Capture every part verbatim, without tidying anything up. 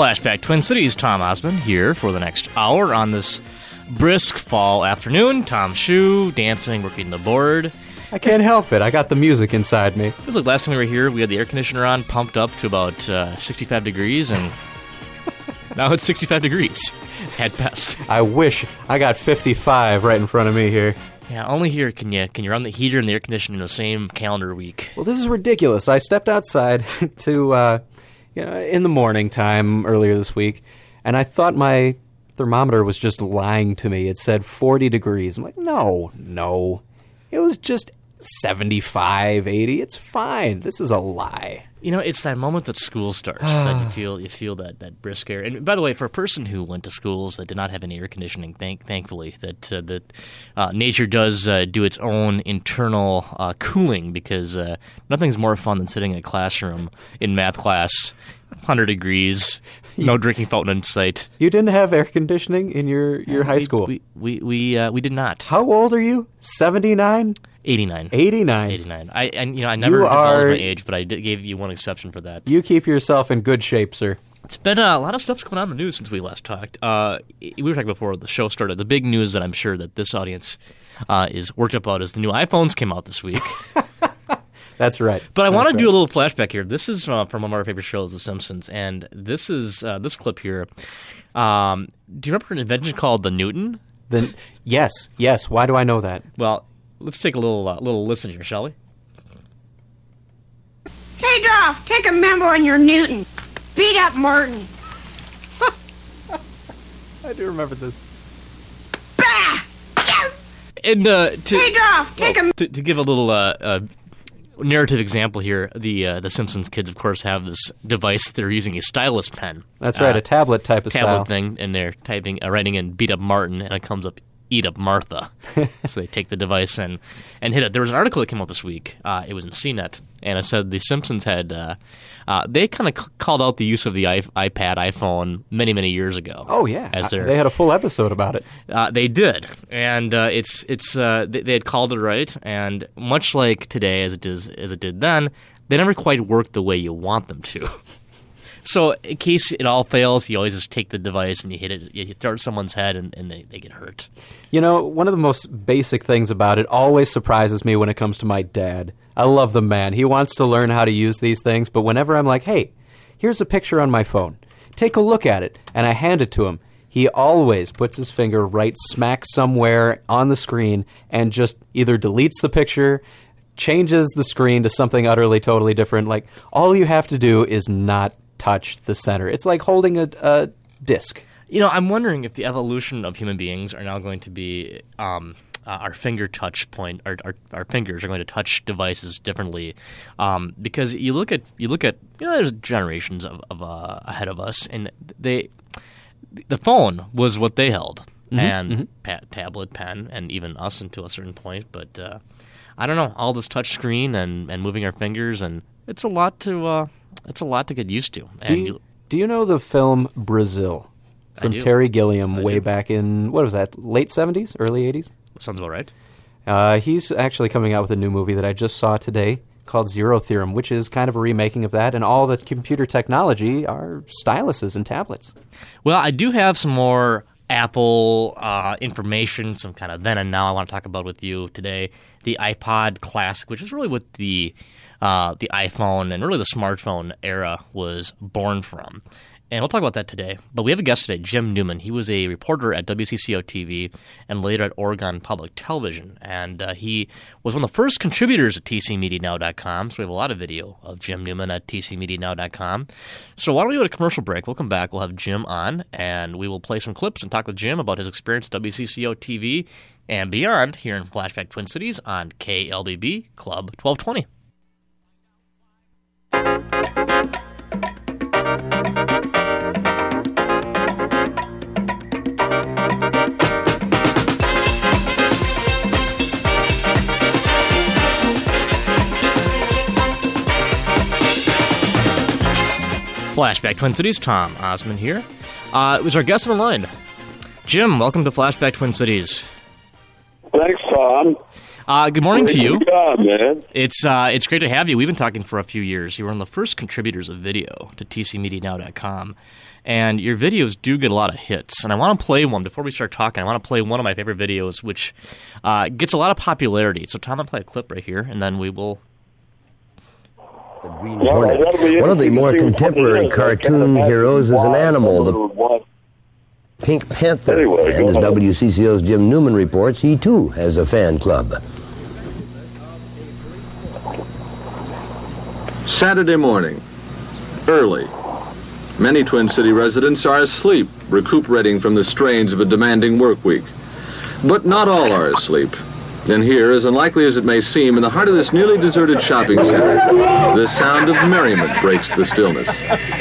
Flashback Twin Cities, Tom Osmond here for the next hour on this brisk fall afternoon. Tom Shu dancing, working the board. I can't help it. I got the music inside me. It was like last time we were here, we had the air conditioner on, pumped up to about uh, sixty-five degrees, and now it's sixty-five degrees at best. I wish I got fifty-five right in front of me here. Yeah, only here can you can you run the heater and the air conditioner in the same calendar week. Well, this is ridiculous. I stepped outside to, uh, you know, in the morning time earlier this week, and I thought my thermometer was just lying to me. It said forty degrees. I'm like, no, no. It was just seventy-five, eighty. It's fine. This is a lie. You know, it's that moment that school starts that you feel you feel that, that brisk air. And by the way, for a person who went to schools that did not have any air conditioning, thank, thankfully, that uh, that uh, nature does uh, do its own internal uh, cooling, because uh, nothing's more fun than sitting in a classroom in math class, one hundred degrees, no drinking fountain in sight. You didn't have air conditioning in your, your uh, high we, school? We we we, uh, we did not. How old are you? seventy-nine? eighty-nine. eighty-nine. eighty-nine. I and you know I never You divulged are- my age, but I did, gave you one exception for that. You keep yourself in good shape, sir. It's been uh, a lot of stuff's going on in the news since we last talked. Uh, we were talking before the show started. The big news that I'm sure that this audience uh, is worked up about is the new iPhones came out this week. That's right. But I That's want to right. do a little flashback here. This is uh, from one of our favorite shows, The Simpsons, and this is uh, this clip here. Um, do you remember an invention called the Newton? Then yes, yes. Why do I know that? Well, let's take a little uh, little listen here, shall we? Hey, Dolph, take a memo on your Newton. Beat up Martin. I do remember this. Bah! And uh, to, Hey, Dolph, take a... to to give a little uh, uh, narrative example here, the uh, the Simpsons kids, of course, have this device. They're using a stylus pen. That's right, Uh, a tablet type of tablet style. thing, and they're typing, uh, writing in "beat up Martin," and it comes up "eat up Martha." So they take the device and, and hit it. There was an article that came out this week. Uh, it was in C net, and it said the Simpsons had uh, uh, they kind of c- called out the use of the I- iPad, iPhone many, many years ago. Oh yeah, as their, they had a full episode about it. uh, they did, and uh, it's it's uh, they, they had called it right, and much like today, as it is as it did then, they never quite work the way you want them to. So in case it all fails, you always just take the device and you hit it, you throw it at someone's head, and, and they, they get hurt. You know, one of the most basic things about it always surprises me when it comes to my dad. I love the man. He wants to learn how to use these things, but whenever I'm like, hey, here's a picture on my phone, take a look at it, and I hand it to him, he always puts his finger right smack somewhere on the screen and just either deletes the picture, changes the screen to something utterly, totally different. Like, all you have to do is not touch the center. It's like holding a, a disc. You know, I'm wondering if the evolution of human beings are now going to be um, uh, our finger touch point. Our, our our fingers are going to touch devices differently, um, because you look at you look at you know there's generations of, of uh, ahead of us, and they the phone was what they held, Mm-hmm, and mm-hmm. pa- tablet, pen, and even us, and to a certain point. But uh, I don't know, all this touch screen and, and moving our fingers, and it's a lot to uh, it's a lot to get used to. Do And you, do you know the film Brazil from do. Terry Gilliam I way do. back in, what was that, late seventies, early eighties? sounds about right. Uh, he's actually coming out with a new movie that I just saw today called Zero Theorem, which is kind of a remaking of that, and all the computer technology are styluses and tablets. Well, I do have some more Apple uh, information, some kind of then and now I want to talk about with you today. The iPod Classic, which is really what the uh, the iPhone and really the smartphone era was born from. And we'll talk about that today. But we have a guest today, Jim Newman. He was a reporter at W C C O T V and later at Oregon Public Television. And uh, he was one of the first contributors at T C Media Now dot com. So we have a lot of video of Jim Newman at T C Media Now dot com. So why don't we go to commercial break? We'll come back. We'll have Jim on, and we will play some clips and talk with Jim about his experience at W C C O T V and beyond here in Flashback Twin Cities on K L B B Club twelve twenty. Flashback Twin Cities, Tom Osmond here. Uh, it was our guest on the line. Jim, welcome to Flashback Twin Cities. Thanks, Tom. Uh, good morning to you. Yeah, man. It's uh, it's great to have you. We've been talking for a few years. You were one of the first contributors of video to T C Media Now dot com, and your videos do get a lot of hits. And I want to play one before we start talking. I want to play one of my favorite videos, which uh, gets a lot of popularity. So, Tom, I'll play a clip right here, and then we will. The Green Hornet. One of the more contemporary cartoon heroes is an animal, the Pink Panther. Anyway, and as W C C O's Jim Newman reports, he too has a fan club. Saturday morning, early. Many Twin City residents are asleep, recuperating from the strains of a demanding work week. But not all are asleep. And here, as unlikely as it may seem, in the heart of this nearly deserted shopping center, the sound of merriment breaks the stillness.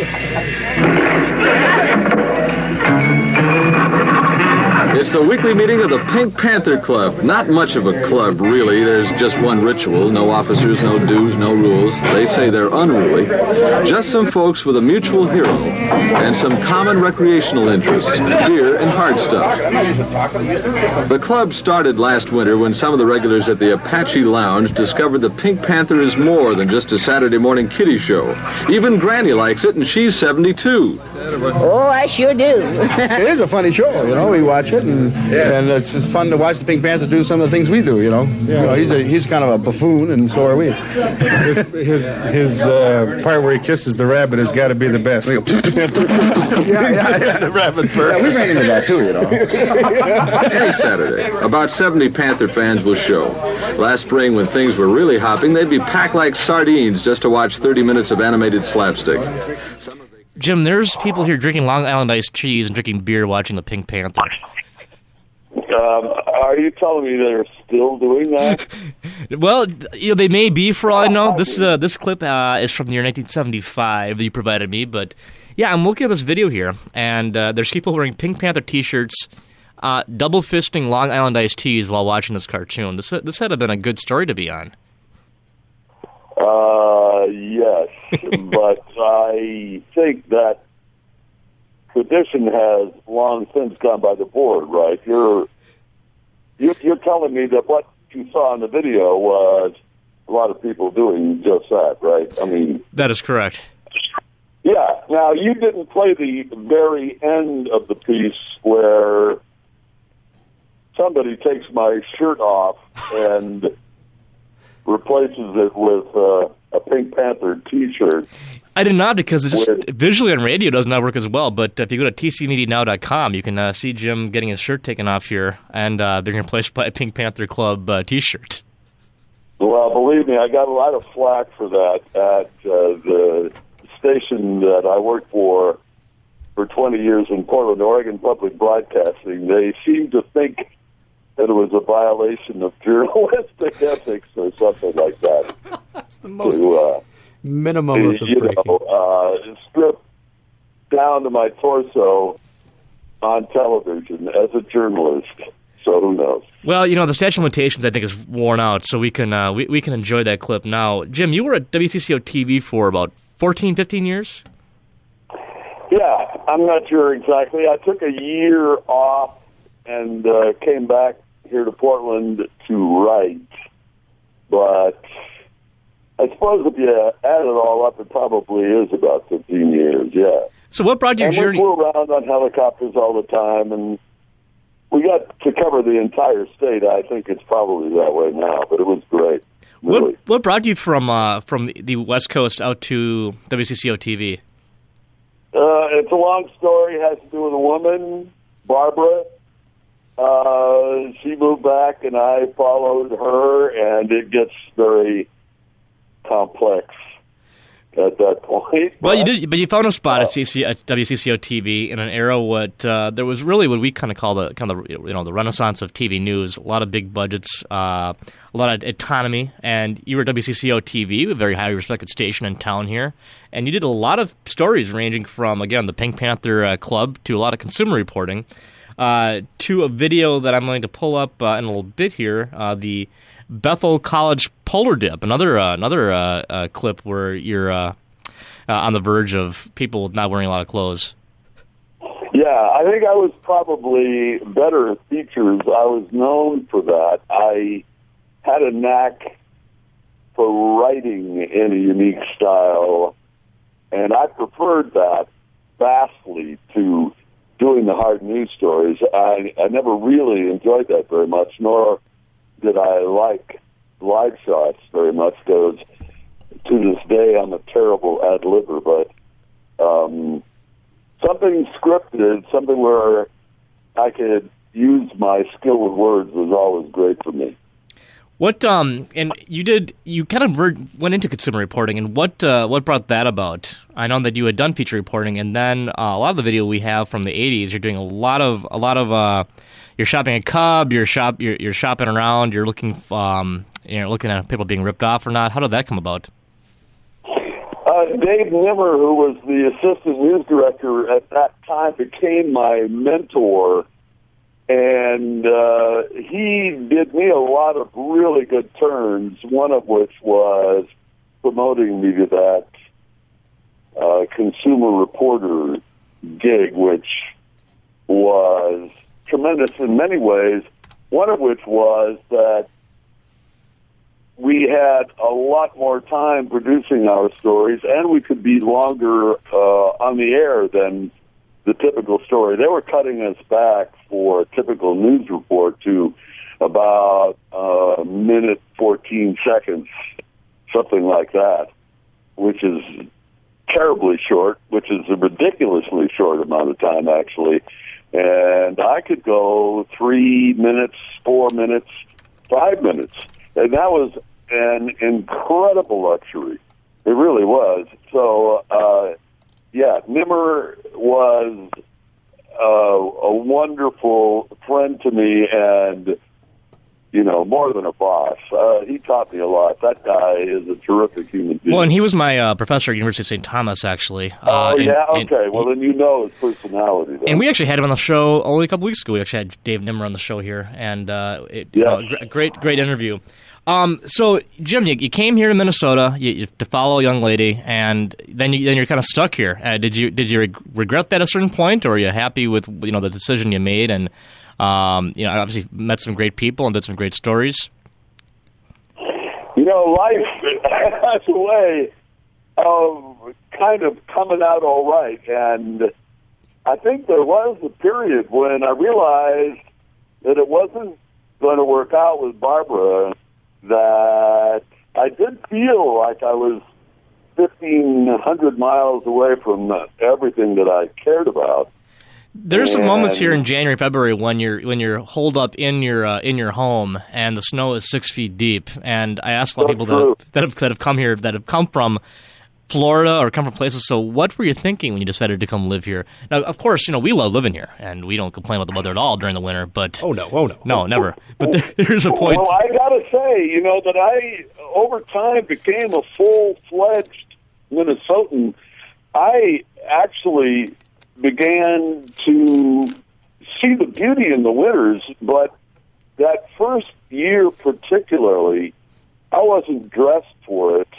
It's the weekly meeting of the Pink Panther Club. Not much of a club, really. There's just one ritual. No officers, no dues, no rules. They say they're unruly. Just some folks with a mutual hero and some common recreational interests, beer and hard stuff. The club started last winter when some of the regulars at the Apache Lounge discovered the Pink Panther is more than just a Saturday morning kiddie show. Even Granny likes it, and she's seventy-two. Oh, I sure do. It is a funny show, you know. We watch it, and yeah. and it's just fun to watch the Pink Panther do some of the things we do, you know. Yeah. You know, he's a, he's kind of a buffoon, and so are we. His his, his uh, part where he kisses the rabbit has got to be the best. yeah, yeah, yeah. The rabbit fur. Yeah, we ran into that too, you know. Any Saturday, about seventy Panther fans will show. Last spring, when things were really hopping, they'd be packed like sardines just to watch thirty minutes of animated slapstick. Jim, there's people here drinking Long Island iced teas and drinking beer watching the Pink Panther. Um, are you telling me they're still doing that? Well, you know, they may be, for all I know. This uh, this clip uh, is from the year nineteen seventy-five that you provided me. But, yeah, I'm looking at this video here, and uh, there's people wearing Pink Panther T-shirts, uh, double-fisting Long Island iced teas while watching this cartoon. This, this had been a good story to be on. Uh, yes, but I think that tradition has long since gone by the board, right? You're, you're you're telling me that what you saw in the video was a lot of people doing just that, right? I mean, that is correct. Yeah. Now, you didn't play the very end of the piece where somebody takes my shirt off and replaces it with uh, a Pink Panther T-shirt. I did not, because it's just, visually on radio does not work as well. But if you go to T C Media Now dot com, you can uh, see Jim getting his shirt taken off here and uh, being replaced by a Pink Panther Club uh, T-shirt. Well, believe me, I got a lot of flack for that at uh, the station that I worked for for twenty years in Portland, Oregon Public Broadcasting. They seem to think that it was a violation of journalistic ethics or something like that. That's the most to, uh, minimum of the you breaking. know, uh, stripped down to my torso on television as a journalist. So who knows? Well, you know, the statute of limitations, I think, is worn out, so we can uh, we, we can enjoy that clip now. Jim, you were at W C C O T V for about fourteen, fifteen years? Yeah, I'm not sure exactly. I took a year off and uh, came back here to Portland to write. But I suppose if you add it all up, it probably is about fifteen years, yeah. So what brought your and journey? we flew around on helicopters all the time, and we got to cover the entire state. I think it's probably that way now, but it was great. Really. What what brought you from uh, from the West Coast out to W C C O T V? Uh, it's a long story. It has to do with a woman, Barbara. Uh, she moved back, and I followed her, and it gets very complex at that point. Well, you did, but you found a spot at, C C, at W C C O T V in an era what uh, there was really what we kind of call the kind of the, you know the renaissance of T V news. A lot of big budgets, uh, a lot of autonomy, and you were at W C C O T V, a very highly respected station in town here, and you did a lot of stories ranging from again the Pink Panther uh, Club to a lot of consumer reporting. Uh, to a video that I'm going to pull up uh, in a little bit here, uh, the Bethel College Polar Dip, another uh, another uh, uh, clip where you're uh, uh, on the verge of people not wearing a lot of clothes. Yeah, I think I was probably better at features. I was known for that. I had a knack for writing in a unique style, and I preferred that vastly to doing the hard news stories. I, I never really enjoyed that very much, nor did I like live shots very much, because to this day I'm a terrible ad-libber, but um, something scripted, something where I could use my skill with words was always great for me. What um and you did you kind of went into consumer reporting, and what uh, what brought that about? I know that you had done feature reporting, and then uh, a lot of the video we have from the eighties, you're doing a lot of a lot of uh, you're shopping at Cub, you're shop you're, you're shopping around, you're looking um you're looking at people being ripped off or not. How did that come about? Uh, Dave Nimmer, who was the assistant news director at that time, became my mentor. And uh, he did me a lot of really good turns, one of which was promoting me to that uh, consumer reporter gig, which was tremendous in many ways, one of which was that we had a lot more time producing our stories, and we could be longer uh, on the air than the typical story. They were cutting us back for a typical news report to about a uh, minute, fourteen seconds, something like that, which is terribly short, which is a ridiculously short amount of time, actually. And I could go three minutes, four minutes, five minutes. And that was an incredible luxury. It really was. So, uh, yeah, Nimmer was uh, a wonderful friend to me, and, you know, more than a boss. Uh, he taught me a lot. That guy is a terrific human being. Well, and he was my uh, professor at University of Saint Thomas, actually. Oh, uh, and, yeah? Okay. And well, he, then you know his personality. Then. And we actually had him on the show only a couple weeks ago. We actually had Dave Nimmer on the show here, and uh, it, yeah. you know, a great, great interview. Um, so, Jim, you, you came here to Minnesota you, you, to follow a young lady, and then you then you're kind of stuck here. Uh, did you did you reg- regret that at a certain point, or are you happy with you know the decision you made? And um, you know, obviously met some great people and did some great stories. You know, life has a way of kind of coming out all right, and I think there was a period when I realized that it wasn't going to work out with Barbara. That I did feel like I was fifteen hundred miles away from everything that I cared about. There's some moments here in January, February when you're when you're holed up in your uh, in your home and the snow is six feet deep. And I asked a lot of people that have, that have that have come here that have come from Florida or come from places. So what were you thinking when you decided to come live here? Now, of course, you know, we love living here, and we don't complain about the weather at all during the winter, but... Oh, no, oh, no. No, never. But there, there's a point... Well, I gotta say, you know, that I, over time, became a full-fledged Minnesotan. I actually began to see the beauty in the winters, but that first year particularly, I wasn't dressed for it.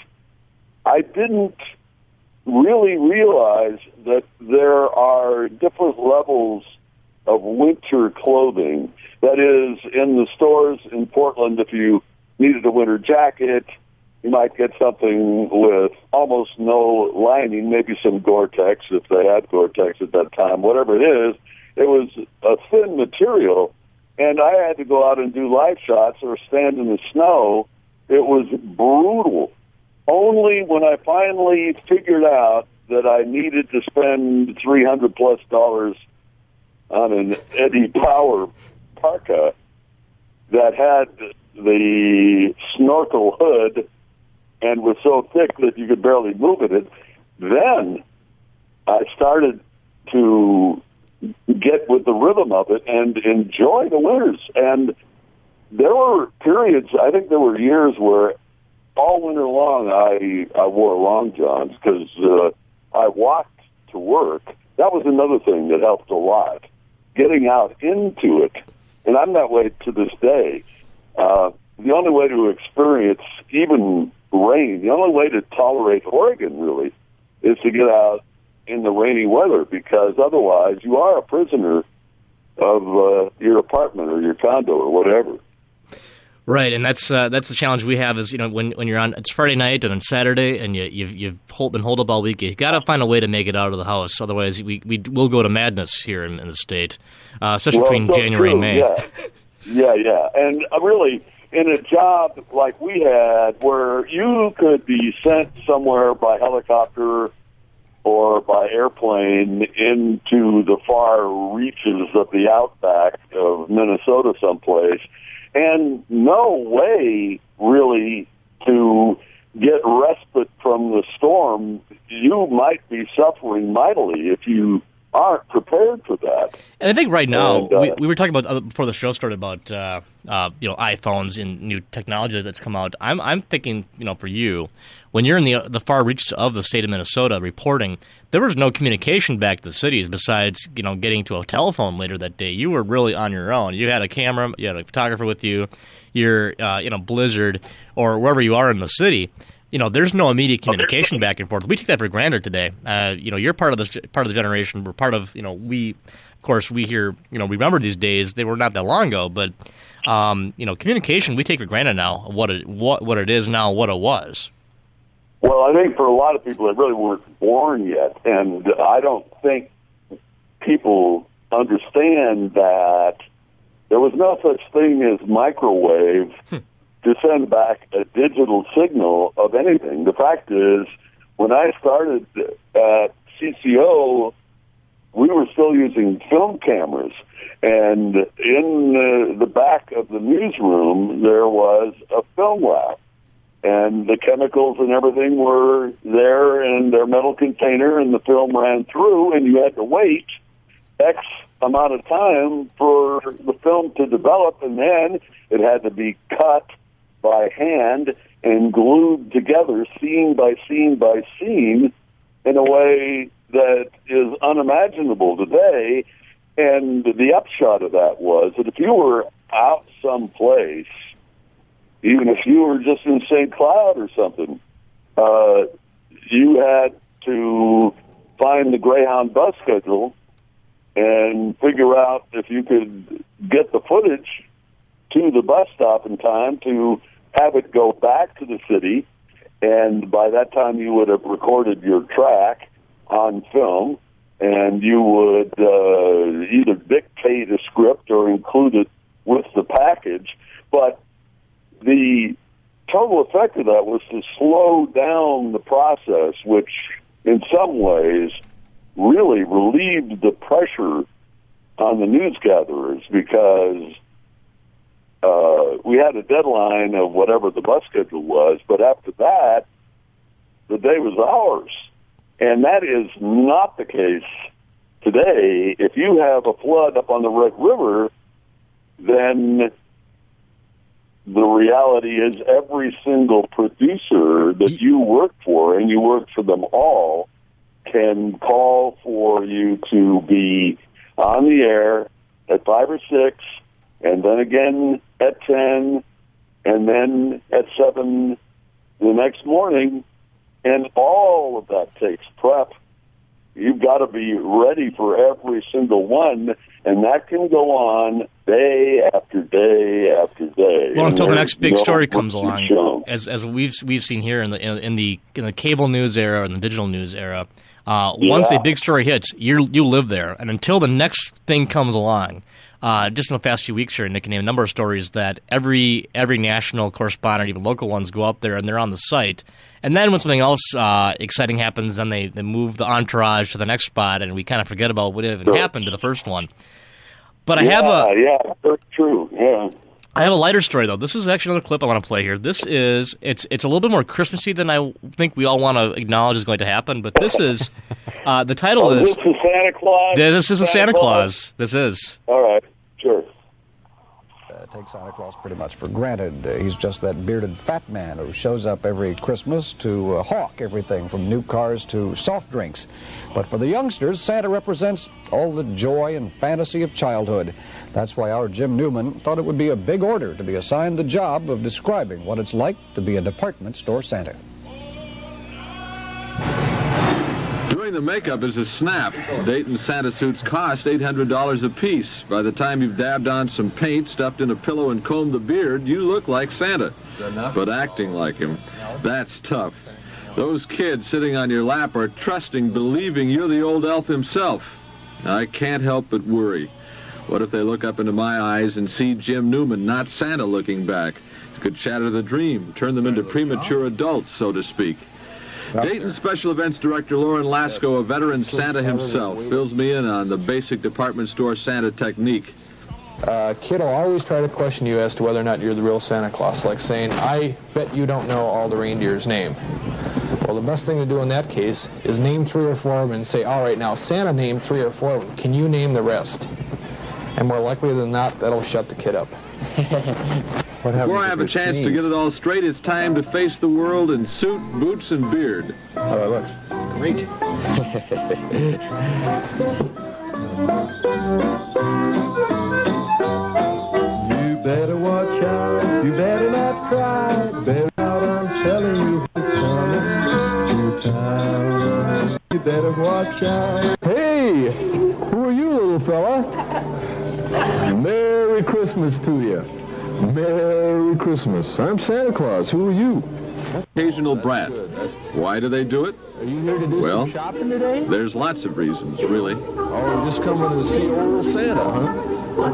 I didn't really realize that there are different levels of winter clothing. That is, in the stores in Portland, if you needed a winter jacket, you might get something with almost no lining, maybe some Gore-Tex, if they had Gore-Tex at that time. Whatever it is, it was a thin material, and I had to go out and do live shots or stand in the snow. It was brutal. Only when I finally figured out that I needed to spend three hundred plus dollars on an Eddie Power parka that had the snorkel hood and was so thick that you could barely move in it, then I started to get with the rhythm of it and enjoy the winters. And there were periods, I think there were years where all winter long, I I wore long johns because uh, I walked to work. That was another thing that helped a lot, getting out into it. And I'm that way to this day. Uh, the only way to experience even rain, the only way to tolerate Oregon, really, is to get out in the rainy weather, because otherwise you are a prisoner of uh, your apartment or your condo or whatever. Right, and that's uh, that's the challenge we have is, you know, when when you're on, it's Friday night and on Saturday and you, you've, you've hold, been holed up all week, you've got to find a way to make it out of the house. Otherwise, we, we will go to madness here in, in the state, uh, especially well, between so January true, and May. Yeah, yeah, yeah. And uh, really, in a job like we had where you could be sent somewhere by helicopter or by airplane into the far reaches of the outback of Minnesota someplace, and no way really to get respite from the storm, you might be suffering mightily if you aren't prepared for that. And I think right now, and, uh, we, we were talking about, uh, before the show started, about uh, uh, you know, iPhones and new technology that's come out. I'm I'm thinking, you know, for you, when you're in the the far reaches of the state of Minnesota reporting, there was no communication back to the cities besides, you know, getting to a telephone later that day. You were really on your own. You had a camera, you had a photographer with you, you're, uh, you know, Blizzard, or wherever you are in the city. You know, there's no immediate communication back and forth. We take that for granted today. Uh, you know, you're part of this part of the generation. We're part of, you know, we, of course, we here, you know, remember these days. They were not that long ago, but, um, you know, communication we take for granted now. What it what what it is now, what it was. Well, I think for a lot of people, they really weren't born yet, and I don't think people understand that there was no such thing as microwave. to send back a digital signal of anything. The fact is, when I started at C C O, we were still using film cameras. And in the, the back of the newsroom, there was a film lab. And the chemicals and everything were there in their metal container, and the film ran through, and you had to wait X amount of time for the film to develop, and then it had to be cut by hand and glued together, scene by scene by scene, in a way that is unimaginable today. And the upshot of that was that if you were out someplace, even if you were just in Saint Cloud or something, uh, you had to find the Greyhound bus schedule and figure out if you could get the footage to the bus stop in time to have it go back to the city, and by that time you would have recorded your track on film, and you would uh, either dictate a script or include it with the package. But the total effect of that was to slow down the process, which in some ways really relieved the pressure on the news gatherers, because Uh, we had a deadline of whatever the bus schedule was, but after that, the day was ours. And that is not the case today. If you have a flood up on the Red River, then the reality is every single producer that you work for, and you work for them all, can call for you to be on the air at five or six, and then again at ten, and then at seven the next morning, and all of that takes prep. You've got to be ready for every single one, and that can go on day after day after day. Well, until the next big no story comes along, shown. as as we've we've seen here in the in the in the cable news era and the digital news era. Uh, yeah. Once a big story hits, you you live there, and until the next thing comes along. Uh, just in the past few weeks here, Nick can name a number of stories that every every national correspondent, even local ones, go out there and they're on the site. And then when something else uh, exciting happens, then they, they move the entourage to the next spot, and we kind of forget about what even sure. happened to the first one. But I yeah, have a yeah, that's true. Yeah, I have a lighter story though. This is actually another clip I want to play here. This is it's it's a little bit more Christmassy than I think we all want to acknowledge is going to happen. But this is uh, the title oh, is this is Santa Claus. This is a Santa, Santa Claus. Claus. This is all right. Sure. Uh, take Santa Claus pretty much for granted. Uh, he's just that bearded fat man who shows up every Christmas to uh, hawk everything from new cars to soft drinks. But for the youngsters, Santa represents all the joy and fantasy of childhood. That's why our Jim Newman thought it would be a big order to be assigned the job of describing what it's like to be a department store Santa. During Doing the makeup is a snap. Dayton Santa suits cost eight hundred dollars a piece. By the time you've dabbed on some paint, stuffed in a pillow, and combed the beard, you look like Santa. But acting like him, that's tough. Those kids sitting on your lap are trusting, believing you're the old elf himself. I can't help but worry. What if they look up into my eyes and see Jim Newman, not Santa, looking back? It could shatter the dream, turn them into premature adults, so to speak. Dayton Special Events Director Lauren Lasko, a veteran Santa himself, fills me in on the basic department store Santa technique. Uh, kid will always try to question you as to whether or not you're the real Santa Claus, like saying, I bet you don't know all the reindeer's name. Well, the best thing to do in that case is name three or four of them and say, all right, now Santa named three or four of them. Can you name the rest? And more likely than not, that'll shut the kid up. Before I have a chance to get it all straight, it's time to face the world in suit, boots, and beard. How do I look? Great. You better watch out. You better not cry. Better out, I'm telling you, it's coming to town. You better watch out. Hey, who are you, little fella? Merry Christmas to you. Merry Christmas. I'm Santa Claus. Who are you? Occasional brat. Why do they do it? Are you here to do well, some shopping today? There's lots of reasons, really. Oh, you're just coming to see old Santa, huh?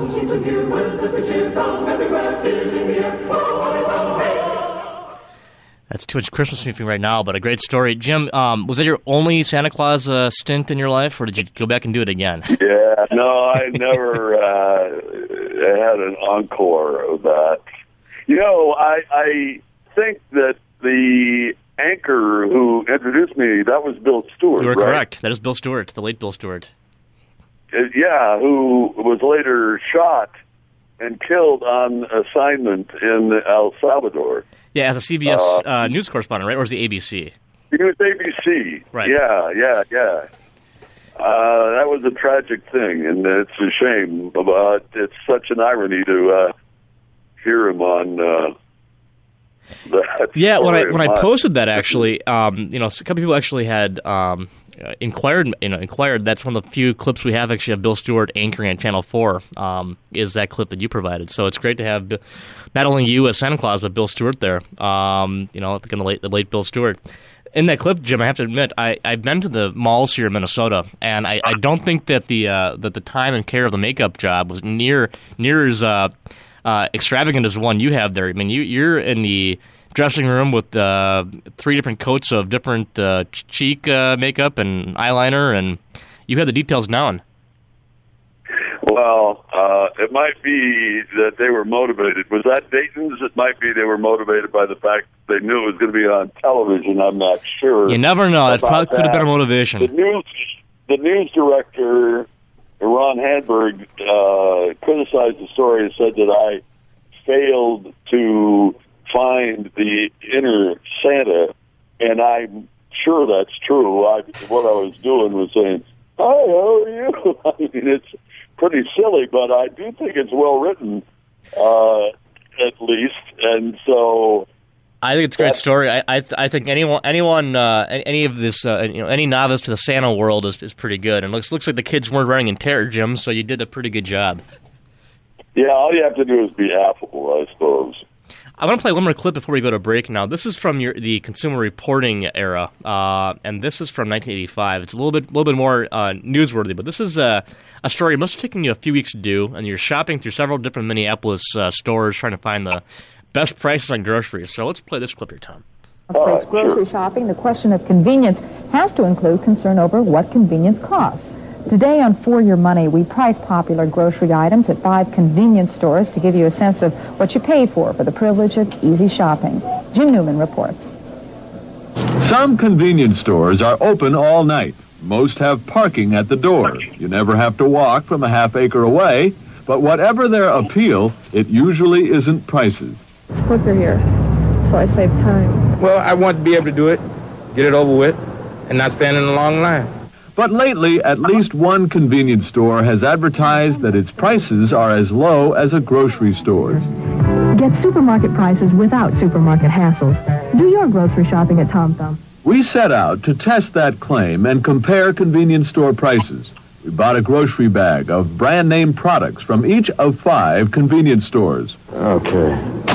That's too much Christmas music right now, but a great story. Jim, um, was that your only Santa Claus uh, stint in your life, or did you go back and do it again? Yeah, no, I never uh, had an encore of that. You know, I, I think that the anchor who introduced me, that was Bill Stewart, You were right? correct. That is Bill Stewart, the late Bill Stewart. Uh, yeah, who was later shot and killed on assignment in El Salvador. Yeah, as a C B S uh, uh, news correspondent, right? Or was it A B C? It was A B C. Right. Yeah, yeah, yeah. Uh, that was a tragic thing, and it's a shame. But it's such an irony to uh, hear him on uh, that. Yeah, when I when I mine. posted that, actually, um, you know, a couple people actually had um, uh, inquired, you know, inquired. That's one of the few clips we have actually of Bill Stewart anchoring on Channel Four. Um, is that clip that you provided? So it's great to have not only you as Santa Claus, but Bill Stewart there. Um, you know, the late the late Bill Stewart. In that clip, Jim, I have to admit, I, I've been to the malls here in Minnesota, and I, I don't think that the uh, that the time and care of the makeup job was near near as uh, uh, extravagant as the one you have there. I mean, you, you're in the dressing room with uh, three different coats of different uh, cheek uh, makeup and eyeliner, and you had the details down. Well, uh, it might be that they were motivated. Was that Dayton's? It might be they were motivated by the fact that they knew it was going to be on television. I'm not sure. You never know. That probably could have been a motivation. The news, the news director, Ron Handberg, uh, criticized the story and said that I failed to find the inner Santa, and I'm sure that's true. I, what I was doing was saying, "Hi, how are you?" I mean, it's pretty silly, but I do think it's well written, uh, at least, and so I think it's a great story. I I, th- I think anyone anyone uh, any of this uh, you know any novice to the Santa world is, is pretty good, and looks looks like the kids weren't running in terror, Jim. So you did a pretty good job. Yeah, all you have to do is be affable, I suppose. I want to play one more clip before we go to break now. This is from your, the Consumer Reporting era, uh, and this is from nineteen eighty-five. It's a little bit little bit more uh, newsworthy, but this is uh, a story it must have taken you a few weeks to do, and you're shopping through several different Minneapolis uh, stores trying to find the best prices on groceries. So let's play this clip here, Tom. It's grocery shopping. The question of convenience has to include concern over what convenience costs. Today on For Your Money, we price popular grocery items at five convenience stores to give you a sense of what you pay for for the privilege of easy shopping. Jim Newman reports. Some convenience stores are open all night. Most have parking at the door. You never have to walk from a half acre away, but whatever their appeal, it usually isn't prices. It's quicker here, so I save time. Well, I want to be able to do it, get it over with, and not stand in a long line. But lately, at least one convenience store has advertised that its prices are as low as a grocery store's. Get supermarket prices without supermarket hassles. Do your grocery shopping at Tom Thumb. We set out to test that claim and compare convenience store prices. We bought a grocery bag of brand name products from each of five convenience stores. Okay.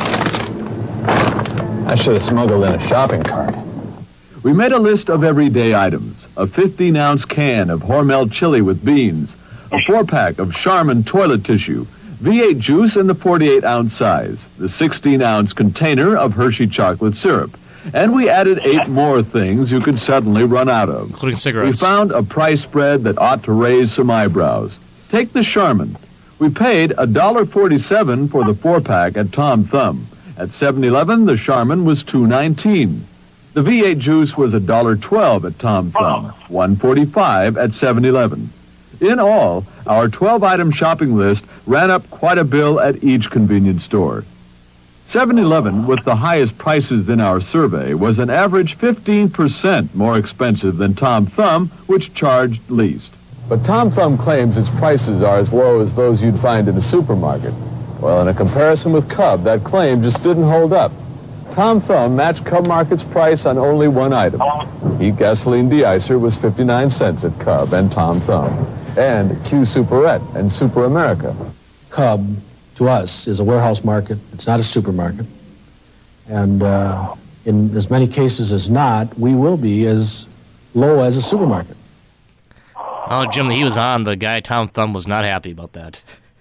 I should have smuggled in a shopping cart. We made a list of everyday items. A fifteen-ounce can of Hormel chili with beans, a four-pack of Charmin toilet tissue, V eight juice in the forty-eight ounce size, the sixteen ounce container of Hershey chocolate syrup. And we added eight more things you could suddenly run out of. Including cigarettes. We found a price spread that ought to raise some eyebrows. Take the Charmin. We paid one dollar forty-seven for the four-pack at Tom Thumb. At seven eleven, the Charmin was two nineteen. The V eight juice was one dollar twelve at Tom Thumb, one forty-five at seven eleven. In all, our twelve-item shopping list ran up quite a bill at each convenience store. seven eleven, with the highest prices in our survey, was an average fifteen percent more expensive than Tom Thumb, which charged least. But Tom Thumb claims its prices are as low as those you'd find in a supermarket. Well, in a comparison with Cub, that claim just didn't hold up. Tom Thumb matched Cub Market's price on only one item. Heat gasoline de-icer was fifty-nine cents at Cub and Tom Thumb, and Q Superette and Super America. Cub, to us, is a warehouse market. It's not a supermarket. And uh, in as many cases as not, we will be as low as a supermarket. Oh, Jim, he was on. The guy, Tom Thumb, was not happy about that.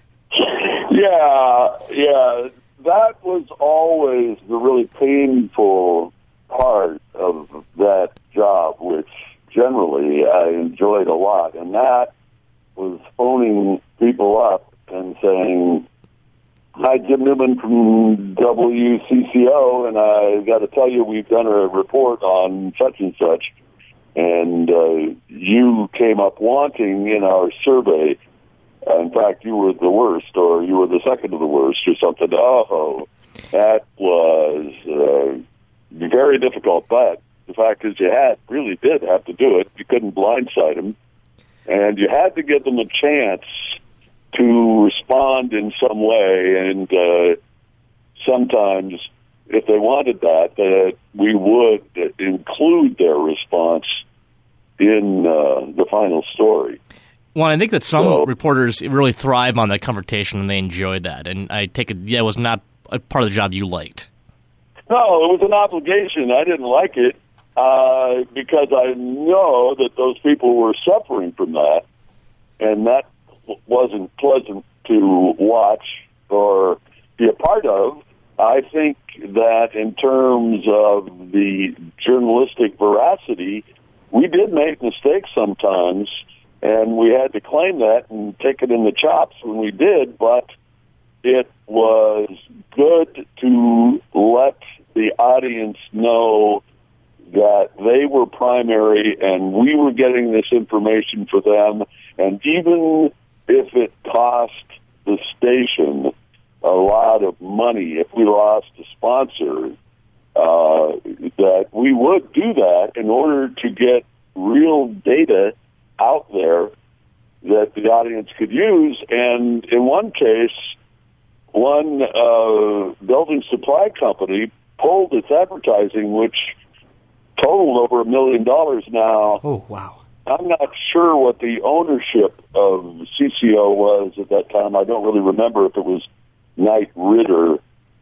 Yeah, yeah. That was always the really painful part of that job, which generally I enjoyed a lot. And that was phoning people up and saying, "Hi, Jim Newman from W C C O, and I got to tell you, we've done a report on such and such, and uh, you came up wanting in our survey. In fact, you were the worst, or you were the second to the worst, or something." Oh, that was uh, very difficult. But the fact is, you had really did have to do it. You couldn't blindside them, and you had to give them a chance to respond in some way. And uh, sometimes, if they wanted that, that we would include their response in uh, the final story. Well, I think that some so, reporters really thrive on that confrontation, and they enjoy that. And I take it that was not a part of the job you liked. No, it was an obligation. I didn't like it uh, because I know that those people were suffering from that, and that wasn't pleasant to watch or be a part of. I think that in terms of the journalistic veracity, we did make mistakes sometimes, and we had to claim that and take it in the chops when we did, but it was good to let the audience know that they were primary and we were getting this information for them, and even if it cost the station a lot of money, if we lost a sponsor, uh, that we would do that in order to get real data out there that the audience could use. And in one case, one uh, building supply company pulled its advertising, which totaled over a million dollars now. Oh, wow. I'm not sure what the ownership of C C O was at that time. I don't really remember if it was Knight Ritter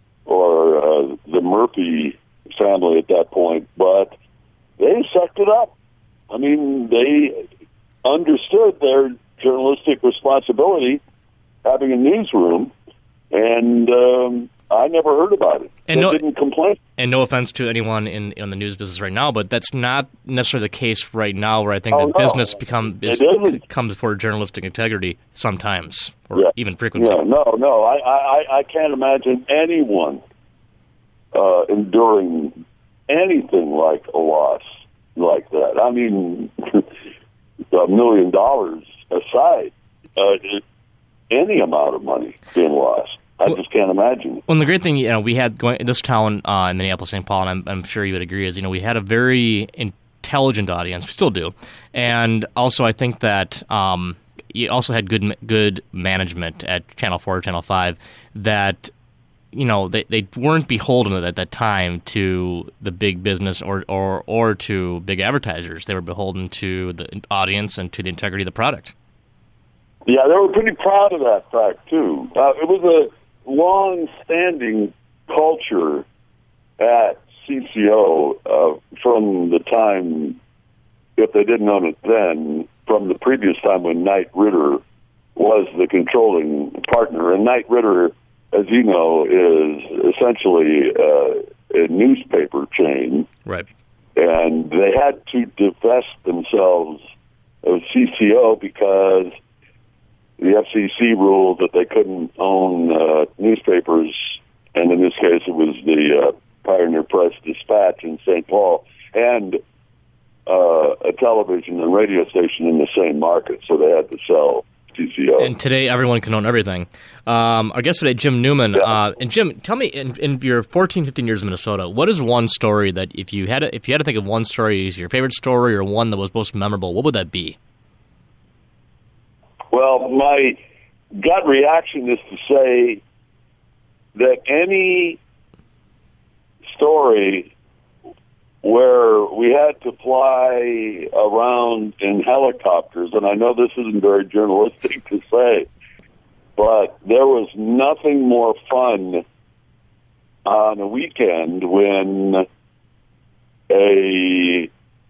or uh, the Murphy family at that point, but they sucked it up. I mean, they understood their journalistic responsibility, having a newsroom, and um, I never heard about it. And they no, didn't complain. And no offense to anyone in, in the news business right now, but that's not necessarily the case right now, where I think oh, that no. business become is, c- comes for journalistic integrity sometimes, or yeah. even frequently. Yeah, no, no, I, I, I can't imagine anyone uh, enduring anything like a loss like that. I mean, a million dollars aside, uh, any amount of money being lost. I well, just can't imagine. Well, and the great thing, you know, we had going in this town uh, in Minneapolis, Saint Paul, and I'm, I'm sure you would agree, is, you know, we had a very intelligent audience. We still do. And also, I think that um, you also had good good management at Channel four, Channel five, that you know, they, they weren't beholden at that time to the big business or, or, or to big advertisers. They were beholden to the audience and to the integrity of the product. Yeah, they were pretty proud of that fact, too. Uh, it was a long-standing culture at C C O uh, from the time, if they didn't own it then, from the previous time when Knight Ridder was the controlling partner. And Knight Ridder, as you know, is essentially uh, a newspaper chain. Right. And they had to divest themselves of C C O because the F C C ruled that they couldn't own uh, newspapers, and in this case it was the uh, Pioneer Press Dispatch in Saint Paul, and uh, a television and radio station in the same market, so they had to sell C C O. And today everyone can own everything. Um, our guest today, Jim Newman. Yeah. Uh, and Jim, tell me, in, in your fourteen, fifteen years in Minnesota, what is one story that if you had to, if you had to think of one story as your favorite story or one that was most memorable, what would that be? Well, my gut reaction is to say that any story where we had to fly around in helicopters, and I know this isn't very journalistic to say, but there was nothing more fun on a weekend when a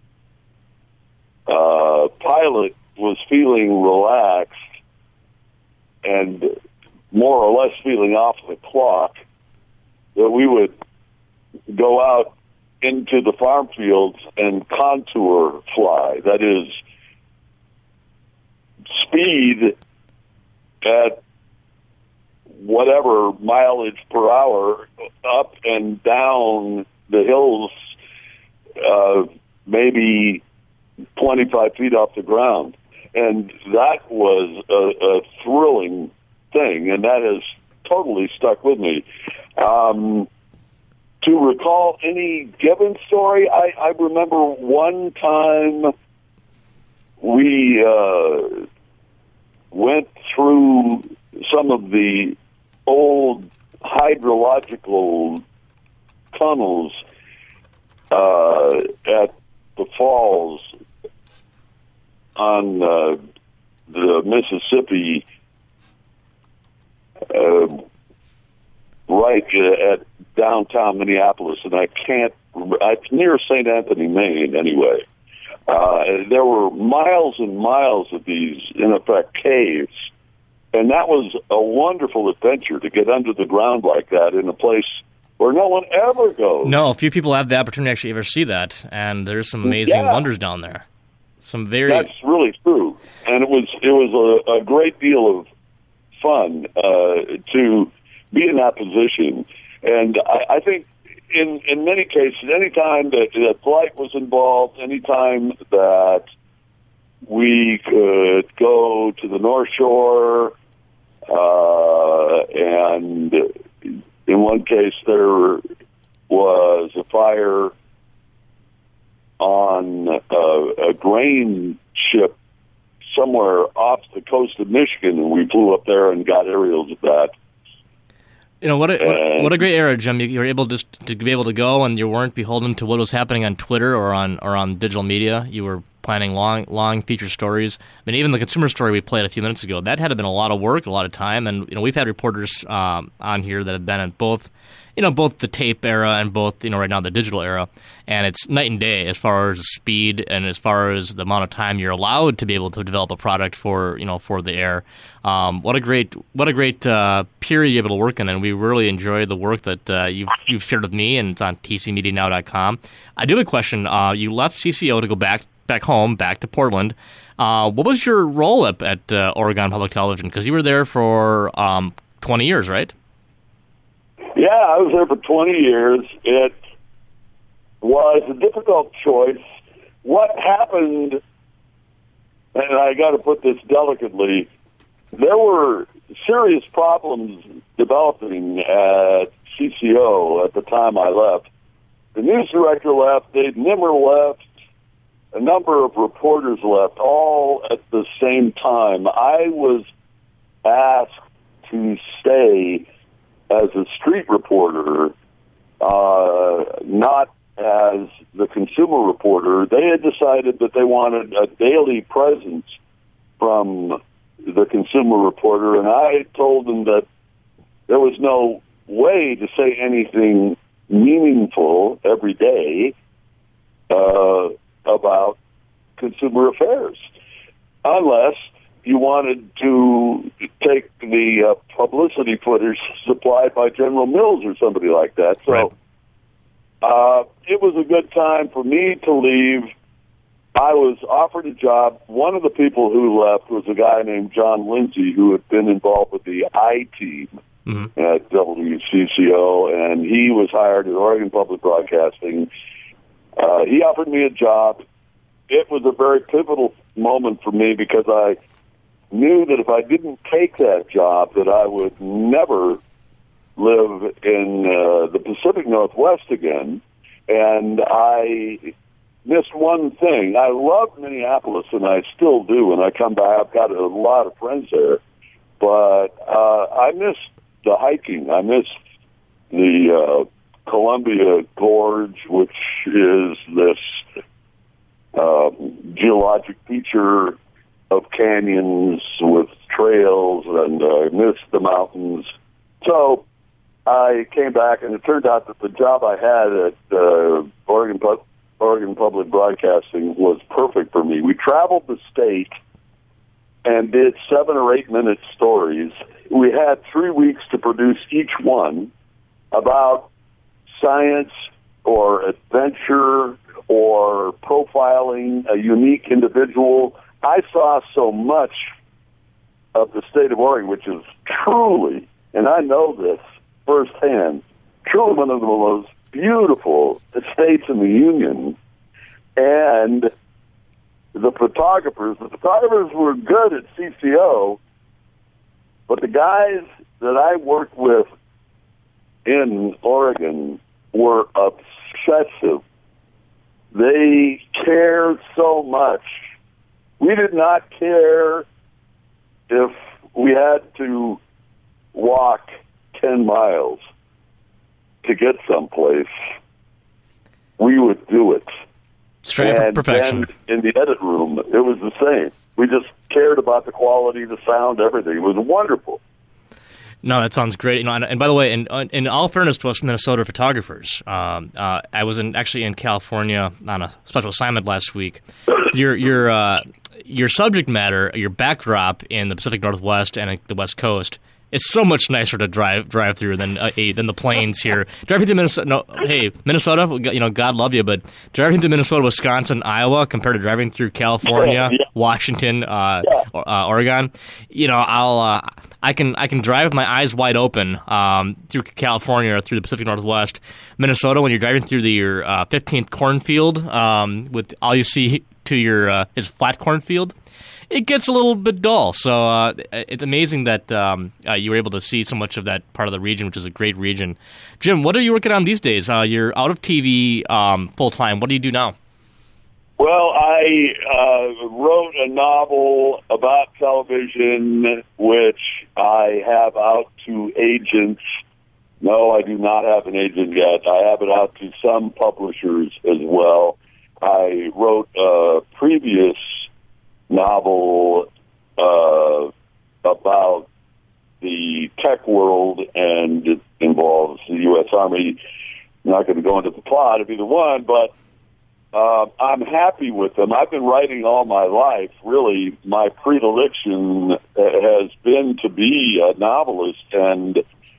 uh, pilot was feeling relaxed and more or less feeling off the clock, that we would go out into the farm fields and contour fly. That is, speed at whatever mileage per hour up and down the hills, uh, maybe twenty-five feet off the ground. And that was a, a thrilling thing, and that has totally stuck with me. Um, to recall any given story, I, I remember one time we uh, went through some of the old hydrological tunnels uh, at the falls on uh, the Mississippi, uh, right uh, at downtown Minneapolis, and I can't, I, near Saint Anthony, Maine, anyway. Uh, there were miles and miles of these, in effect, caves, and that was a wonderful adventure to get under the ground like that in a place where no one ever goes. No, few people have the opportunity to actually ever see that, and there's some amazing yeah. wonders down there. Some very That's really true, and it was it was a, a great deal of fun uh, to be in that position. And I, I think in in many cases, any time that, that flight was involved, any time that we could go to the North Shore, uh, and in one case there was a fire on a, a grain ship somewhere off the coast of Michigan, and we flew up there and got aerials of that. You know, what a, what, what a great era, Jim. You, you were able just to be able to go, and you weren't beholden to what was happening on Twitter or on or on digital media. You were planning long, long feature stories. I mean, even the consumer story we played a few minutes ago, that had to been a lot of work, a lot of time. And you know, we've had reporters um, on here that have been at both, you know, both the tape era and both, you know, right now the digital era. And it's night and day as far as speed and as far as the amount of time you're allowed to be able to develop a product for, you know, for the air. Um, what a great, what a great uh, period you're able to work in, and we really enjoy the work that uh, you've you've shared with me, and it's on T C media now dot com. I do have a question. Uh, you left C C O to go back back home, back to Portland. Uh, what was your role at, at uh, Oregon Public Television? Because you were there for um, twenty years, right? Yeah, I was there for twenty years. It was a difficult choice. What happened, and I got to put this delicately, there were serious problems developing at C C O at the time I left. The news director left, Dave Nimmer left, a number of reporters left, all at the same time. I was asked to stay as a street reporter, uh, not as the consumer reporter. They had decided that they wanted a daily presence from the consumer reporter, and I told them that there was no way to say anything meaningful every day uh, about consumer affairs, unless you wanted to take the uh, publicity footage supplied by General Mills or somebody like that. So right. uh, it was a good time for me to leave. I was offered a job. One of the people who left was a guy named John Lindsay, who had been involved with the I-Team mm-hmm. at W C C O, and he was hired at Oregon Public Broadcasting. Uh, he offered me a job. It was a very pivotal moment for me because I knew that if I didn't take that job, that I would never live in uh, the Pacific Northwest again. And I missed one thing. I love Minneapolis, and I still do. And I come back. I've got a lot of friends there. But uh, I missed the hiking. I missed the uh, Columbia Gorge, which is this uh, geologic feature of canyons with trails, and I uh, missed the mountains. So I came back, and it turned out that the job I had at uh, Oregon, Pu- Oregon Public Broadcasting was perfect for me. We traveled the state and did seven or eight minute stories. We had three weeks to produce each one about science or adventure or profiling a unique individual. I saw so much of the state of Oregon, which is truly, and I know this firsthand, truly one of the most beautiful states in the Union. And the photographers, the photographers were good at C C O, but the guys that I worked with in Oregon were obsessive. They cared so much. We did not care if we had to walk ten miles to get someplace. We would do it. Straight and perfection. Then in the edit room, it was the same. We just cared about the quality, the sound, everything. It was wonderful. No, that sounds great. You know, and, and by the way, in, in all fairness to us Minnesota photographers, um, uh, I was in, actually in California on a special assignment last week. Your your uh, your subject matter, your backdrop in the Pacific Northwest and the West Coast is so much nicer to drive drive through than uh, than the plains here. Driving through Minnesota, no, hey Minnesota, you know, God love you, but driving through Minnesota, Wisconsin, Iowa, compared to driving through California, yeah. Washington, uh, yeah. uh, Oregon, you know, I'll uh, I can I can drive with my eyes wide open um, through California or through the Pacific Northwest. Minnesota, when you're driving through the your uh, fifteenth cornfield, um, with all you see to your uh, is flat cornfield, it gets a little bit dull. So uh, it's amazing that um, uh, you were able to see so much of that part of the region, which is a great region. Jim, what are you working on these days? Uh, you're out of T V um, full time. What do you do now? Well, I uh, wrote a novel about television, which I have out to agents. No, I do not have an agent yet. I have it out to some publishers as well. I wrote a previous novel uh, about the tech world, and it involves the U S Army. I'm not going to go into the plot of either one, but uh, I'm happy with them. I've been writing all my life. Really, my predilection has been to be a novelist, and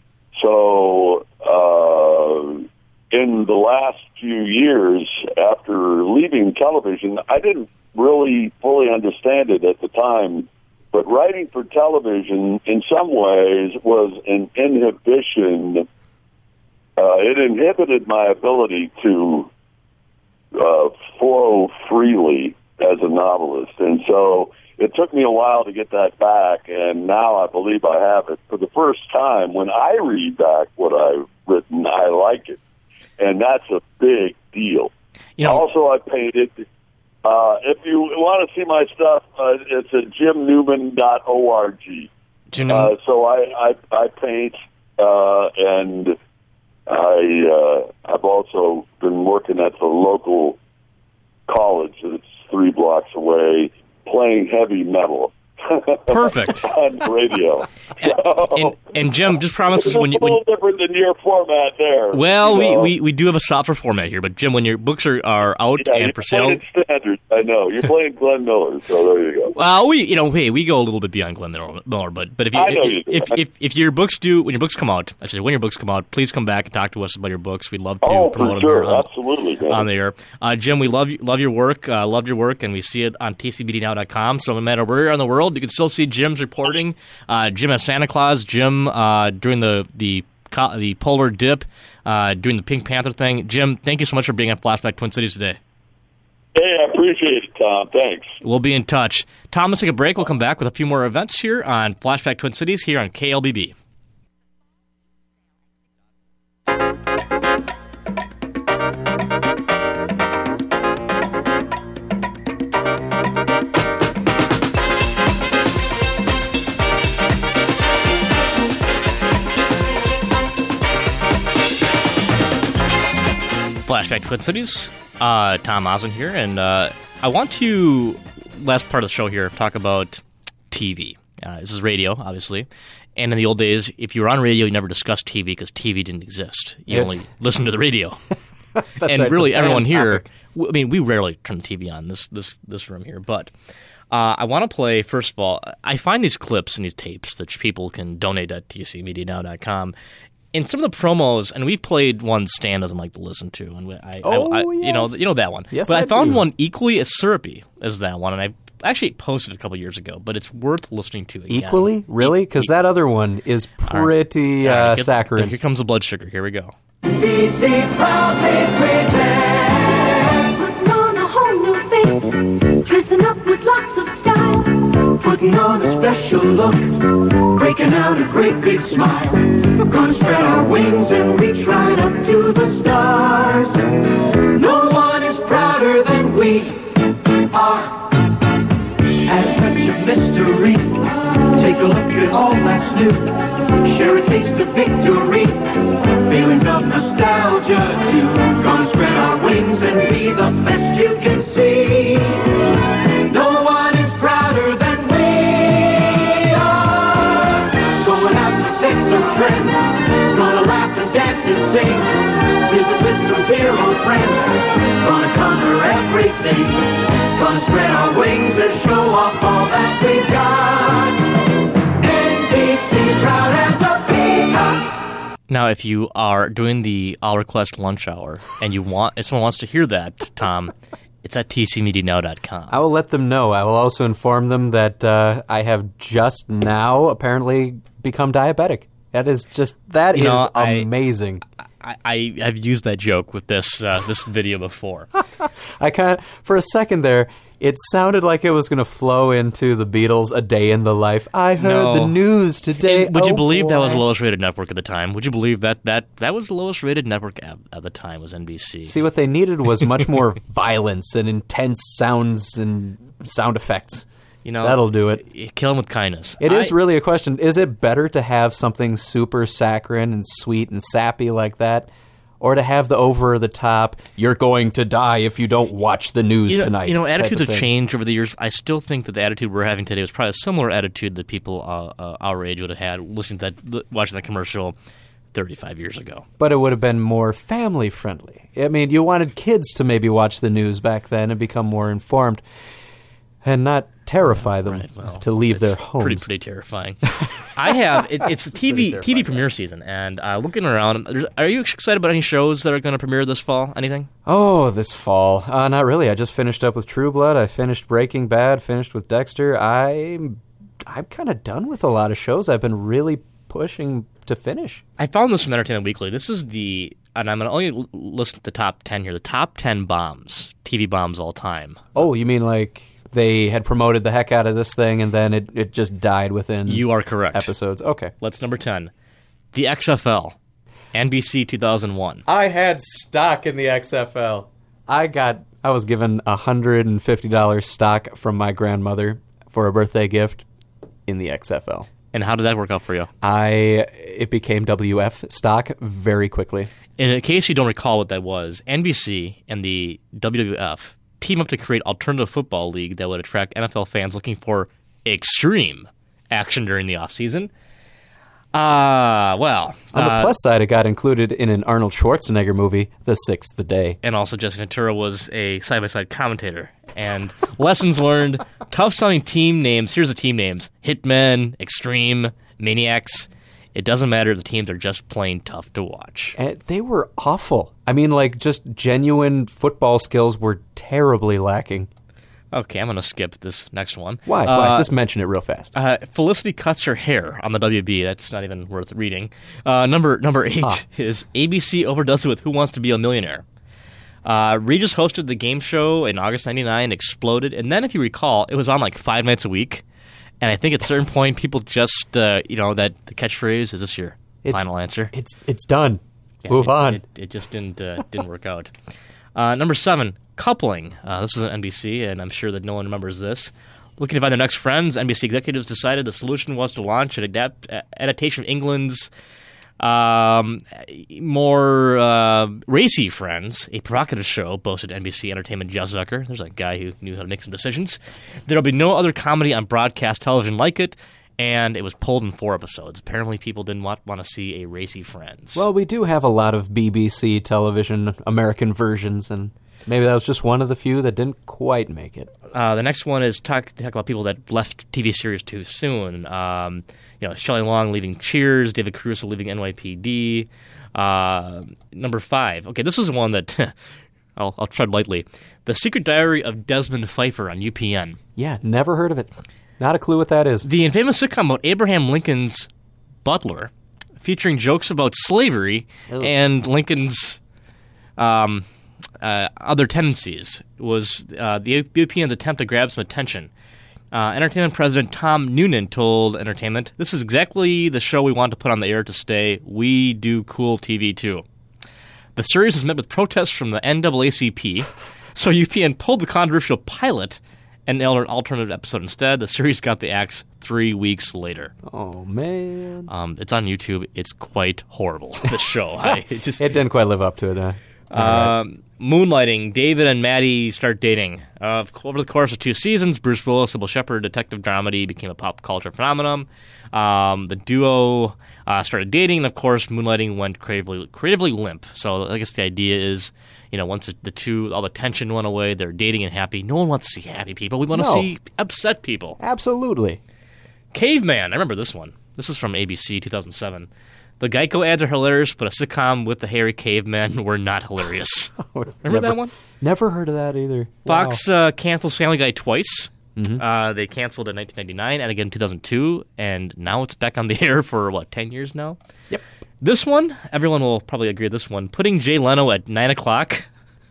so uh, in the last few years after leaving television, I didn't really fully understand it at the time, but writing for television in some ways was an inhibition. Uh, it inhibited my ability to uh, flow freely as a novelist, and so it took me a while to get that back, and now I believe I have it. For the first time, when I read back what I've written, I like it, and that's a big deal. You know, also, I painted. Uh, if you want to see my stuff, uh, it's at jim newman dot org. Jim Uh, so I, I, I paint, uh, and I uh, I've also been working at the local college that's three blocks away, playing heavy metal. Perfect. On the radio. So, and, and Jim, just promise us when you... It's a little when, different than your format there. Well, you know? we, we, we do have a softer format here, but Jim, when your books are, are out yeah, and you're for sale... playing standards, I know. You're playing Glenn Miller, so there you go. Well, we you know, hey, we go a little bit beyond Glenn Miller, but but if you, I know if, you do. if, if if your books do when your books come out, I should say when your books come out, please come back and talk to us about your books. We'd love to oh, promote for sure. them here on, Absolutely, man. on the air. Uh, Jim, we love love your work, uh, love your work, and we see it on T C B D now dot com. So no matter where you're in the world, you can still see Jim's reporting. Uh, Jim as Santa Claus, Jim uh, doing the the the polar dip, uh, doing the Pink Panther thing. Jim, thank you so much for being on Flashback Twin Cities today. Hey, I appreciate it, Tom. Thanks. We'll be in touch. Tom, let's take a break. We'll come back with a few more events here on Flashback Twin Cities here on K L B B. Flashback Twin Cities. Uh, Tom Osmond here, and uh, I want to, last part of the show here, talk about T V. Uh, this is radio, obviously. And in the old days, if you were on radio, you never discussed T V because T V didn't exist. You It's- only listened to the radio. and right, really, it's a everyone banned here, topic. w- I mean, we rarely turn the T V on, this this this room here. But uh, I want to play, first of all, I find these clips and these tapes that people can donate at T C media now dot com. In some of the promos, and we've played one Stan doesn't like to listen to, and I, Oh, I, I you know, yes. you know that one. Yes, but I, I found do. one equally as syrupy as that one, and I actually posted it a couple years ago. But it's worth listening to again. Equally? Really? Because that other one is pretty All right, uh, here- saccharine. Here comes the blood sugar. Here we go. D C proudly presents putting on a whole new face, dressing up with lots of style, putting on a special look, breaking out a great big smile. Gonna spread our wings and reach right up to the stars. No one is prouder than we are. Add a touch of mystery, take a look at all that's new, share a taste of victory, feelings of nostalgia too. Gonna spread our wings and be the best you can see. No one is prouder than we are. Going out to set some trends, gonna laugh and dance and sing, visit with some dear old friends, gonna conquer everything, gonna spread our wings and show off all that we've got. N B C proud as a peacock. Now, if you are doing the I'll request lunch hour and you want, if someone wants to hear that, Tom, it's at T C media now dot com. I will let them know. I will also inform them that uh, I have just now apparently become diabetic. That is just that You is know, I- amazing. I, I have used that joke with this uh, this video before. I kind of, for a second there, it sounded like it was going to flow into the Beatles' "A Day in the Life." I heard No. the news today. And would you Oh, believe that was the boy. lowest rated network at the time? Would you believe that that, that was the lowest rated network at, at the time was N B C? See, what they needed was much more violence and intense sounds and sound effects. You know, That'll do it. Kill them with kindness. It is I- really a question. Is it better to have something super saccharine and sweet and sappy like that, or to have the over-the-top, you're going to die if you don't watch the news you know, tonight? You know, type attitudes of have thing? changed over the years. I still think that the attitude we're having today was probably a similar attitude that people uh, uh, our age would have had listening to that, watching that commercial thirty-five years ago. But it would have been more family-friendly. I mean, you wanted kids to maybe watch the news back then and become more informed and not terrify them Right, well, to leave their It's homes. Pretty, pretty terrifying. I have. It, it's T V pretty T V premiere season, and uh, looking around, there's- are you excited about any shows that are going to premiere this fall? Anything? Oh, this fall. Uh, not really. I just finished up with True Blood. I finished Breaking Bad, finished with Dexter. I'm, I'm kind of done with a lot of shows I've been really pushing to finish. I found this from Entertainment Weekly. This is the, and I'm going to only l- list the top ten here. The top ten bombs, T V bombs all time. Oh, you mean like they had promoted the heck out of this thing and then it, it just died within You are correct. episodes? Okay. Let's number ten. The X F L, N B C two thousand one. I had stock in the X F L. I got, I was given one hundred fifty dollars stock from my grandmother for a birthday gift in the X F L. And how did that work out for you? I it became W F stock very quickly. In case you don't recall what that was, N B C and the W W F team up to create alternative football league that would attract N F L fans looking for extreme action during the offseason. Uh, well. On the uh, plus side, it got included in an Arnold Schwarzenegger movie, The Sixth Day. And also Jesse Ventura was a side-by-side commentator. And lessons learned, tough-sounding team names. Here's the team names. Hitmen, Extreme, Maniacs. It doesn't matter. The teams are just plain tough to watch. And they were awful. I mean, like, just genuine football skills were terribly lacking. Okay, I'm going to skip this next one. Why? Uh, Why? Just mention it real fast. Uh, Felicity cuts her hair on the W B. That's not even worth reading. Uh, number number eight huh. is A B C overdoes it with Who Wants to Be a Millionaire. Uh, Regis hosted the game show in August ninety-nine, exploded, and then if you recall, it was on like five nights a week. And I think at a certain point, people just, uh, you know, that the catchphrase, is this your it's, final answer? It's it's done. Yeah, Move it, on. It, it just didn't uh, didn't work out. Uh, number seven, coupling. Uh, this is on N B C, and I'm sure that no one remembers this. Looking to find their next friends, N B C executives decided the solution was to launch an adapt- adaptation of England's um, more uh, racy Friends, a provocative show, boasted N B C Entertainment Jeff Zucker. There's a guy who knew how to make some decisions. There will be no other comedy on broadcast television like it, and it was pulled in four episodes. Apparently people didn't want, want to see a racy Friends. Well, we do have a lot of B B C television American versions, and maybe that was just one of the few that didn't quite make it. Uh, the next one is talk, talk about people that left T V series too soon. Um, you know, Shelley Long leaving Cheers, David Caruso leaving N Y P D. Uh, number five. Okay, this is one that I'll, I'll tread lightly. The Secret Diary of Desmond Pfeiffer on U P N. Yeah, never heard of it. Not a clue what that is. The infamous sitcom about Abraham Lincoln's butler, featuring jokes about slavery Ew. and Lincoln's um, uh, other tendencies, was uh, the U P N's attempt to grab some attention. Uh, Entertainment President Tom Noonan told Entertainment, "This is exactly the show we want to put on the air to stay. We do cool T V too." The series was met with protests from the N double A C P, so U P N pulled the controversial pilot and nailed an alternative episode instead. The series got the axe three weeks later. Oh, man. Um, it's on YouTube. It's quite horrible, the show. I, it, just, it didn't quite live up to it, huh? Um, Moonlighting. David and Maddie start dating. Uh, over the course of two seasons, Bruce Willis, Sybil Shepherd, detective dramedy became a pop culture phenomenon. Um, the duo uh, started dating, and of course, Moonlighting went creatively, creatively limp. So I guess the idea is, you know, once the two, all the tension went away, they're dating and happy. No one wants to see happy people. We want to no. see upset people. Absolutely. Caveman. I remember this one. This is from A B C two thousand seven. The Geico ads are hilarious, but a sitcom with the hairy cavemen were not hilarious. Remember never, that one? Never heard of that either. Fox wow. uh, cancels Family Guy twice. Mm-hmm. Uh, they canceled in nineteen ninety-nine and again in two thousand two, and now it's back on the air for, what, ten years now? Yep. This one, everyone will probably agree with this one. Putting Jay Leno at nine o'clock.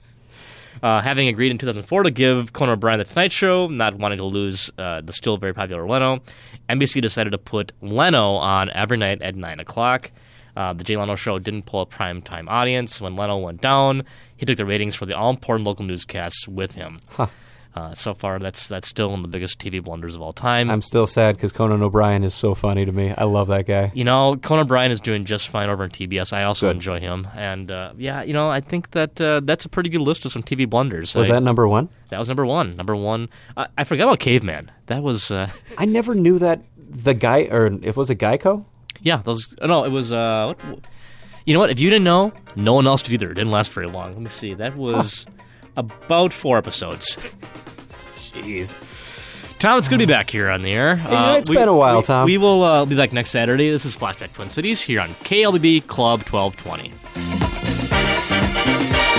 Uh, having agreed in two thousand four to give Conan O'Brien The Tonight Show, not wanting to lose uh, the still very popular Leno, N B C decided to put Leno on every night at nine o'clock. Uh, the Jay Leno Show didn't pull a primetime audience. When Leno went down, he took the ratings for the all-important local newscasts with him. Huh. Uh, so far, that's that's still one of the biggest T V blunders of all time. I'm still sad because Conan O'Brien is so funny to me. I love that guy. You know, Conan O'Brien is doing just fine over on T B S. I also Good. enjoy him. And, uh, yeah, you know, I think that uh, that's a pretty good list of some T V blunders. Was I, that number one? That was number one. Number one. Uh, I forgot about Caveman. That was... Uh, I never knew that the guy... Or if was it Geico? Yeah, those... No, it was... Uh, what, you know what? If you didn't know, no one else did either. It didn't last very long. Let me see. That was huh. about four episodes. Jeez. Tom, it's good to be back here on the air. Hey, uh, it's we, been a while, we, Tom. We will uh, be back next Saturday. This is Flashback Twin Cities here on K L B B Club twelve twenty.